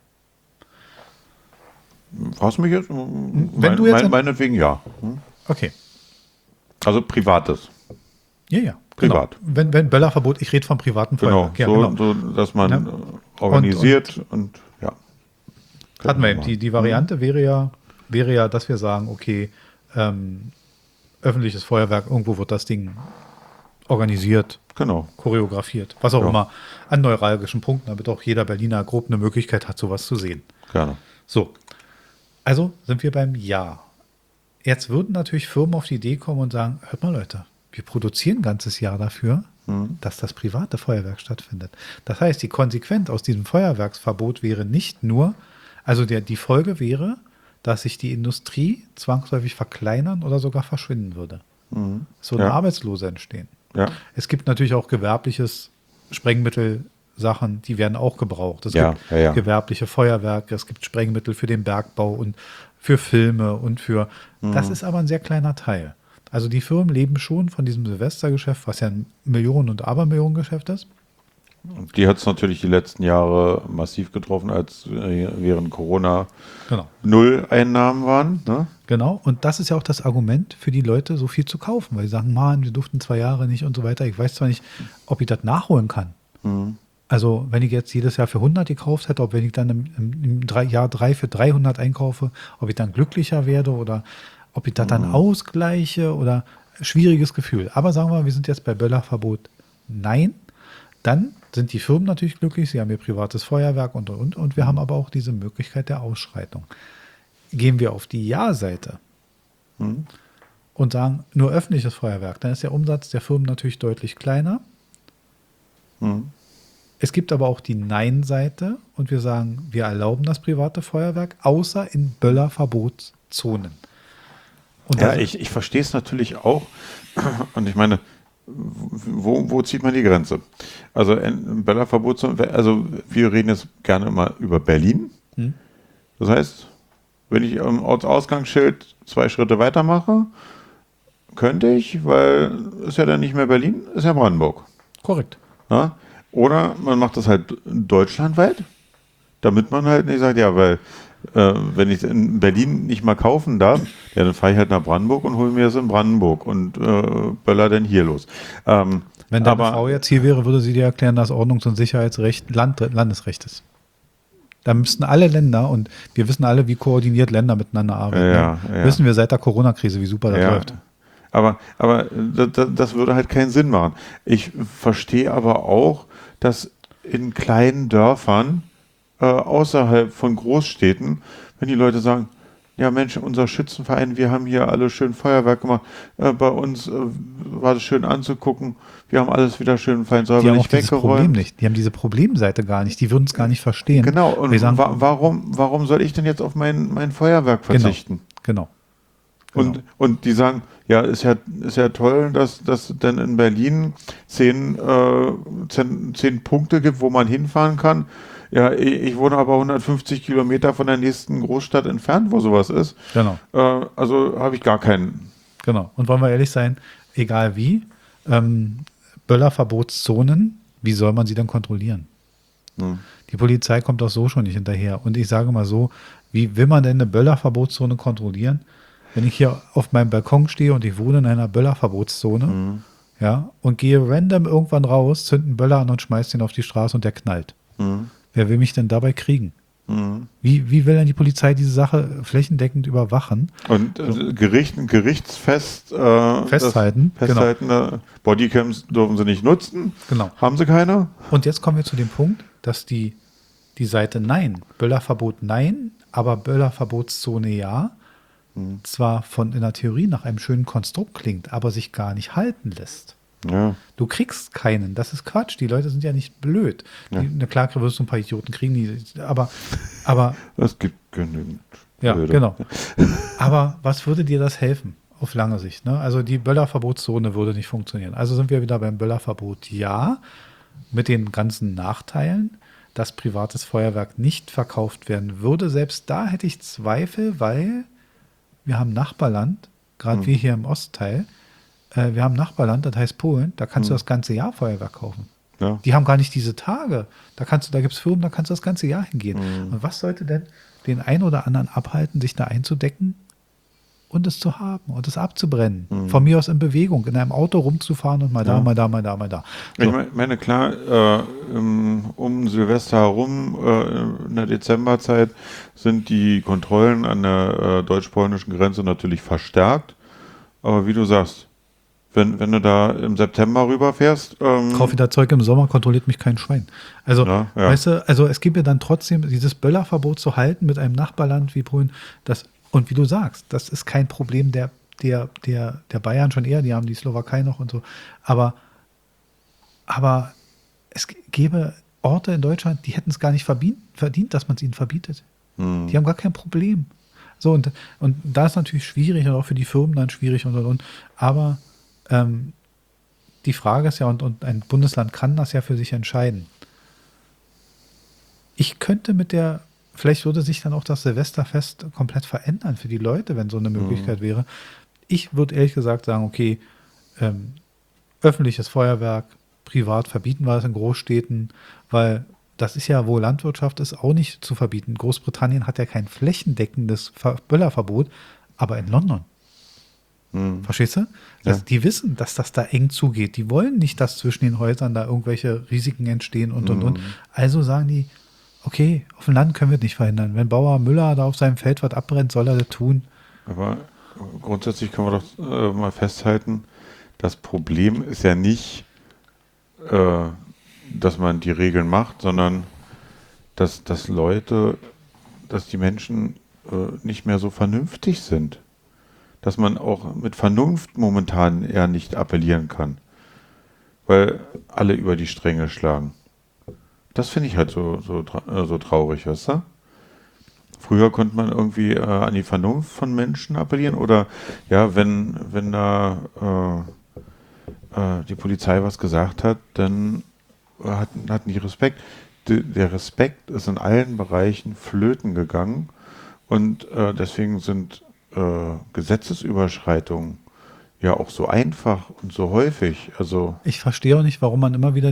Fragst du mich jetzt? Wenn du jetzt meinetwegen ja. Okay. Also privates. Ja. Privat. Genau. Wenn Böllerverbot, ich rede vom privaten Feuerwerk. Genau, Ja, so, dass man organisiert und ja. Hatten wir eben. Die Variante wäre ja, dass wir sagen, okay, öffentliches Feuerwerk, irgendwo wird das Ding organisiert, genau, choreografiert, was auch immer, an neuralgischen Punkten, damit auch jeder Berliner grob eine Möglichkeit hat, sowas zu sehen. Gerne. So, also sind wir beim Ja. Jetzt würden natürlich Firmen auf die Idee kommen und sagen, hört mal Leute, wir produzieren ein ganzes Jahr dafür, dass das private Feuerwerk stattfindet. Das heißt, die Konsequenz aus diesem Feuerwerksverbot wäre nicht nur, also die Folge wäre, dass sich die Industrie zwangsläufig verkleinern oder sogar verschwinden würde. Es würden Arbeitslose entstehen. Ja. Es gibt natürlich auch gewerbliches Sprengmittel-Sachen, die werden auch gebraucht. Es gibt gewerbliche Feuerwerke, es gibt Sprengmittel für den Bergbau und für Filme und für, das ist aber ein sehr kleiner Teil. Also die Firmen leben schon von diesem Silvestergeschäft, was ja ein Millionen- und Abermillionengeschäft ist. Die hat es natürlich die letzten Jahre massiv getroffen, als während Corona null Einnahmen waren. Ne? Genau, und das ist ja auch das Argument für die Leute, so viel zu kaufen, weil sie sagen, Mann, wir durften 2 Jahre nicht und so weiter. Ich weiß zwar nicht, ob ich das nachholen kann. Also wenn ich jetzt jedes Jahr für 100 gekauft hätte, ob wenn ich dann im Jahr 3 für 300 einkaufe, ob ich dann glücklicher werde oder ob ich das dann ausgleiche oder schwieriges Gefühl. Aber sagen wir mal, wir sind jetzt bei Böllerverbot. Nein, dann sind die Firmen natürlich glücklich, sie haben ihr privates Feuerwerk und. Und wir haben aber auch diese Möglichkeit der Ausschreitung. Gehen wir auf die Ja-Seite und sagen, nur öffentliches Feuerwerk, dann ist der Umsatz der Firmen natürlich deutlich kleiner. Es gibt aber auch die Nein-Seite und wir sagen, wir erlauben das private Feuerwerk, außer in Böllerverbotszonen. Und ja, ich verstehe es natürlich auch. Und ich meine, wo zieht man die Grenze? Also ein Böllerverbot, also wir reden jetzt gerne mal über Berlin. Das heißt, wenn ich am Ortsausgangsschild 2 Schritte weitermache, könnte ich, weil ist ja dann nicht mehr Berlin, ist ja Brandenburg. Korrekt. Ja? Oder man macht das halt deutschlandweit, damit man halt nicht sagt, ja, weil wenn ich in Berlin nicht mal kaufen darf, ja, dann fahre ich halt nach Brandenburg und hole mir das in Brandenburg und böller dann hier los. Wenn deine Frau jetzt hier wäre, würde sie dir erklären, dass Ordnungs- und Sicherheitsrecht Landesrecht ist. Da müssten alle Länder, und wir wissen alle, wie koordiniert Länder miteinander arbeiten. Wissen wir seit der Corona-Krise, wie super das läuft. Aber das würde halt keinen Sinn machen. Ich verstehe aber auch, dass in kleinen Dörfern außerhalb von Großstädten, wenn die Leute sagen, ja Mensch, unser Schützenverein, wir haben hier alle schön Feuerwerk gemacht, bei uns war das schön anzugucken, wir haben alles wieder schön fein säuberlich weggeräumt. Die haben auch dieses Problem nicht, die haben diese Problemseite gar nicht, die würden es gar nicht verstehen. Genau, und sagen, warum soll ich denn jetzt auf mein Feuerwerk verzichten? Genau. Und die sagen, ja, ist ja toll, dass denn in Berlin 10 Punkte gibt, wo man hinfahren kann. Ja, ich wohne aber 150 Kilometer von der nächsten Großstadt entfernt, wo sowas ist. Genau. Also habe ich gar keinen. Genau. Und wollen wir ehrlich sein, egal wie, Böllerverbotszonen, wie soll man sie dann kontrollieren? Die Polizei kommt auch so schon nicht hinterher. Und ich sage mal so, wie will man denn eine Böllerverbotszone kontrollieren? Wenn ich hier auf meinem Balkon stehe und ich wohne in einer Böllerverbotszone, ja, und gehe random irgendwann raus, zünde einen Böller an und schmeiß den auf die Straße und der knallt. Wer will mich denn dabei kriegen? Wie will denn die Polizei diese Sache flächendeckend überwachen? Und gerichtsfest festhalten. Genau. Bodycams dürfen sie nicht nutzen. Genau. Haben sie keine? Und jetzt kommen wir zu dem Punkt, dass die Seite Nein, Böllerverbot Nein, aber Böllerverbotszone ja, zwar in der Theorie nach einem schönen Konstrukt klingt, aber sich gar nicht halten lässt. Ja. Du kriegst keinen. Das ist Quatsch. Die Leute sind ja nicht blöd. Ja. Na klar, wirst du ein paar Idioten kriegen, aber Es gibt genügend. ja, Blöde. genau. Aber was würde dir das helfen auf lange Sicht? Ne? Also die Böllerverbotszone würde nicht funktionieren. Also sind wir wieder beim Böllerverbot. Ja, mit den ganzen Nachteilen, dass privates Feuerwerk nicht verkauft werden würde. Selbst da hätte ich Zweifel, weil wir haben Nachbarland, gerade wir hier im Ostteil, wir haben Nachbarland, das heißt Polen, da kannst du das ganze Jahr Feuerwerk kaufen. Ja. Die haben gar nicht diese Tage. Da gibt es Firmen, da kannst du das ganze Jahr hingehen. Und was sollte denn den einen oder anderen abhalten, sich da einzudecken und es zu haben und es abzubrennen? Von mir aus in Bewegung, in einem Auto rumzufahren und mal da, mal da, mal da, mal da. So. Ich meine, klar, um Silvester herum, in der Dezemberzeit, sind die Kontrollen an der deutsch-polnischen Grenze natürlich verstärkt. Aber wie du sagst, wenn du da im September rüberfährst, Kauf wieder Zeug im Sommer, kontrolliert mich kein Schwein. Also, Ja. weißt du, also es gibt ja dann trotzdem dieses Böllerverbot zu halten mit einem Nachbarland wie Polen. Und wie du sagst, das ist kein Problem der Bayern schon eher, die haben die Slowakei noch und so. Aber es gäbe Orte in Deutschland, die hätten es gar nicht verdient, dass man es ihnen verbietet. Die haben gar kein Problem. So, und da ist natürlich schwierig und auch für die Firmen dann schwierig und. Aber die Frage ist ja, und ein Bundesland kann das ja für sich entscheiden. Ich könnte vielleicht würde sich dann auch das Silvesterfest komplett verändern für die Leute, wenn so eine Möglichkeit wäre. Ich würde ehrlich gesagt sagen, okay, öffentliches Feuerwerk, privat verbieten wir es in Großstädten, weil das ist ja, wo Landwirtschaft ist, auch nicht zu verbieten. Großbritannien hat ja kein flächendeckendes Böllerverbot, aber in London. Verstehst du? Ja. Die wissen, dass das da eng zugeht. Die wollen nicht, dass zwischen den Häusern da irgendwelche Risiken entstehen und. Also sagen die, okay, auf dem Land können wir es nicht verhindern. Wenn Bauer Müller da auf seinem Feld was abbrennt, soll er das tun. Aber grundsätzlich können wir doch mal festhalten, das Problem ist ja nicht, dass man die Regeln macht, sondern dass die Menschen nicht mehr so vernünftig sind. Dass man auch mit Vernunft momentan eher nicht appellieren kann. Weil alle über die Stränge schlagen. Das finde ich halt so traurig, weißt du? Früher konnte man irgendwie an die Vernunft von Menschen appellieren oder ja, wenn da die Polizei was gesagt hat, dann hatten die Respekt. Der Respekt ist in allen Bereichen flöten gegangen und deswegen sind Gesetzesüberschreitungen ja auch so einfach und so häufig. Also Ich verstehe auch nicht, warum es immer wieder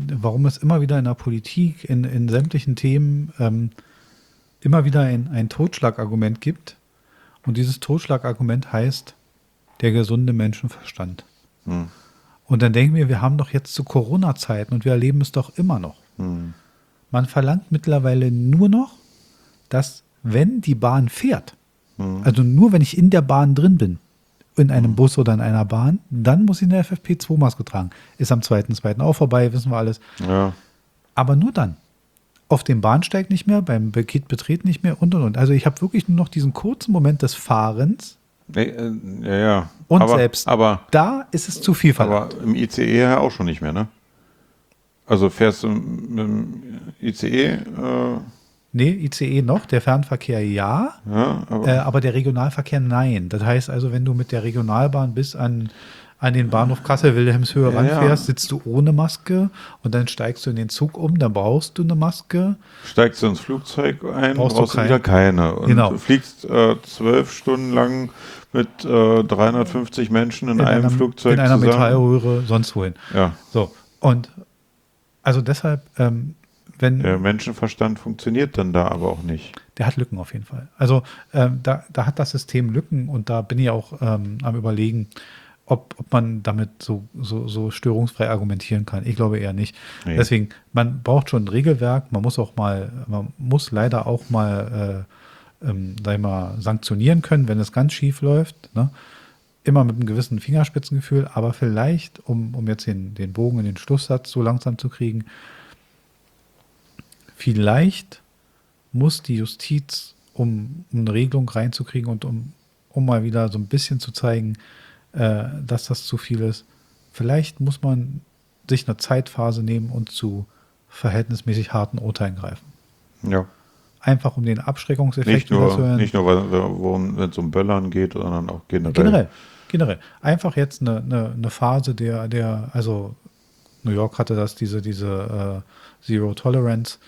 in der Politik, in sämtlichen Themen immer wieder ein Totschlagargument gibt. Und dieses Totschlagargument heißt der gesunde Menschenverstand. Und dann denken wir haben doch jetzt zu Corona-Zeiten und wir erleben es doch immer noch. Man verlangt mittlerweile nur noch, dass wenn die Bahn fährt, also nur wenn ich in der Bahn drin bin, in einem Bus oder in einer Bahn, dann muss ich eine FFP2-Maske tragen. Ist am 2.2. auch vorbei, wissen wir alles. ja, Aber nur dann. Auf dem Bahnsteig nicht mehr, beim Betreten nicht mehr und. Also ich habe wirklich nur noch diesen kurzen Moment des Fahrens ja. und Aber da ist es zu viel verlangt. im ICE ja auch schon nicht mehr, ne? Also fährst du mit dem ICE, Nee, ICE noch, der Fernverkehr ja, aber der Regionalverkehr nein. Das heißt also, wenn du mit der Regionalbahn bis an den Bahnhof Kassel-Wilhelmshöhe ranfährst, sitzt du ohne Maske und dann steigst du in den Zug um, dann brauchst du eine Maske. steigst du ins Flugzeug ein, Brauchst brauchst du du wieder keine. Und Genau. du fliegst 12 Stunden lang mit 350 Menschen in einem Flugzeug in einer zusammen. Metallröhre, sonst wohin. Ja, So, und also deshalb, wenn der Menschenverstand funktioniert dann da aber auch nicht. der hat Lücken auf jeden Fall. Also da hat das System Lücken und da bin ich auch am Überlegen, ob man damit so störungsfrei argumentieren kann. Ich glaube eher nicht. Nee. Deswegen, man braucht schon ein Regelwerk, man muss leider auch mal, sag ich mal, sanktionieren können, wenn es ganz schief läuft. Ne? Immer mit einem gewissen Fingerspitzengefühl, aber vielleicht, um jetzt den Bogen in den Schlusssatz so langsam zu kriegen, vielleicht muss die Justiz, um eine Regelung reinzukriegen und um mal wieder so ein bisschen zu zeigen, dass das zu viel ist, vielleicht muss man sich eine Zeitphase nehmen und zu verhältnismäßig harten Urteilen greifen. Ja. Einfach um den Abschreckungseffekt Nicht nur, wenn es um Böllern geht, sondern auch generell. Generell. Einfach jetzt eine Phase also New York hatte das, diese Zero Tolerance,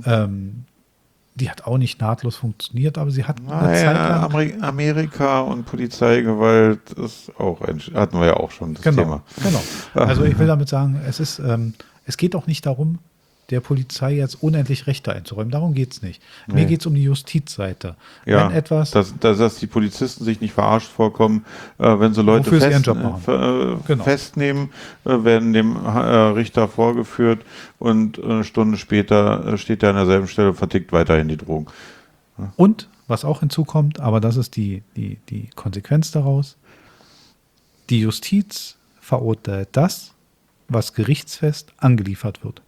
die hat auch nicht nahtlos funktioniert, aber sie hat eine Zeit lang... Amerika und Polizeigewalt ist auch, hatten wir ja auch schon das Thema. Genau. Also ich will damit sagen, es geht auch nicht darum, der Polizei jetzt unendlich Rechte einzuräumen. Darum geht es nicht. Mir geht es um die Justizseite. Ja, wenn etwas, dass die Polizisten sich nicht verarscht vorkommen, wenn sie Leute festnehmen, werden dem Richter vorgeführt und eine Stunde später steht er an derselben Stelle und vertickt weiterhin die Drogen. Ja. Und, was auch hinzukommt, aber das ist die Konsequenz daraus, die Justiz verurteilt das, was gerichtsfest angeliefert wird.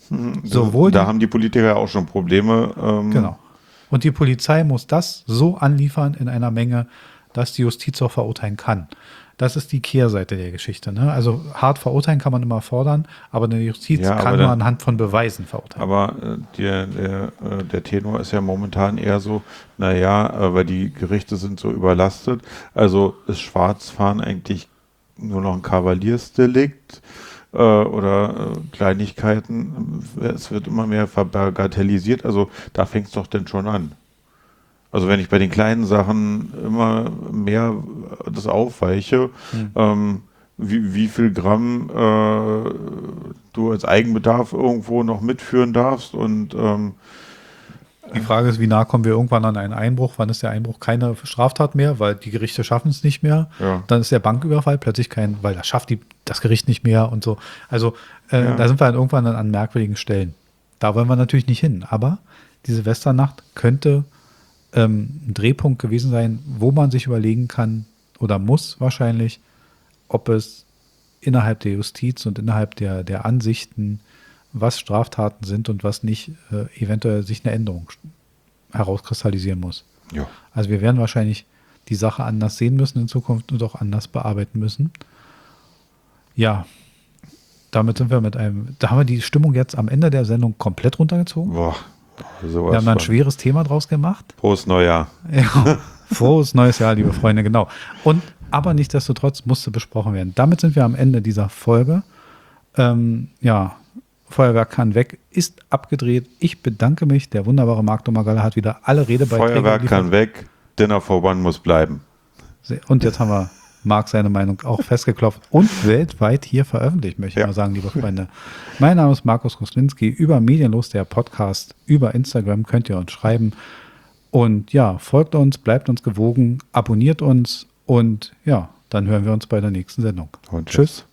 Da haben die Politiker ja auch schon Probleme. Genau. Und die Polizei muss das so anliefern in einer Menge, dass die Justiz auch verurteilen kann. Das ist die Kehrseite der Geschichte. Ne? Also hart verurteilen kann man immer fordern, aber eine Justiz kann nur anhand von Beweisen verurteilen. Aber der Tenor ist ja momentan eher so, weil die Gerichte sind so überlastet. Also ist Schwarzfahren eigentlich nur noch ein Kavaliersdelikt. Oder Kleinigkeiten. Es wird immer mehr verbagatellisiert. Also da fängt es doch denn schon an. Also wenn ich bei den kleinen Sachen immer mehr das aufweiche, wie viel Gramm du als Eigenbedarf irgendwo noch mitführen darfst und die Frage ist, wie nah kommen wir irgendwann an einen Einbruch? Wann ist der Einbruch keine Straftat mehr, weil die Gerichte schaffen es nicht mehr? Ja. Dann ist der Banküberfall plötzlich weil das schafft das Gericht nicht mehr und so. Also da sind wir dann irgendwann an merkwürdigen Stellen. Da wollen wir natürlich nicht hin. Aber die Silvesternacht könnte ein Drehpunkt gewesen sein, wo man sich überlegen kann oder muss wahrscheinlich, ob es innerhalb der Justiz und innerhalb der Ansichten, was Straftaten sind und was nicht, eventuell sich eine Änderung herauskristallisieren muss. Ja. Also wir werden wahrscheinlich die Sache anders sehen müssen in Zukunft und auch anders bearbeiten müssen. Ja, damit sind wir da haben wir die Stimmung jetzt am Ende der Sendung komplett runtergezogen. Boah, wir haben da ein schweres Thema draus gemacht. Frohes Neujahr. Ja, frohes neues Jahr, liebe Freunde, genau. Aber nichtsdestotrotz musste besprochen werden. Damit sind wir am Ende dieser Folge. Feuerwerk kann weg, ist abgedreht. Ich bedanke mich. Der wunderbare Marc Domagala hat wieder alle Redebeiträge Feuerwerk kann weg, Dinner for One muss bleiben. Und jetzt haben wir Marc seine Meinung auch festgeklopft und weltweit hier veröffentlicht, möchte ich mal sagen, liebe Freunde. Mein Name ist Markus Koslinski, über Medienlos, der Podcast, über Instagram könnt ihr uns schreiben. Und ja, folgt uns, bleibt uns gewogen, abonniert uns und ja, dann hören wir uns bei der nächsten Sendung. Und tschüss.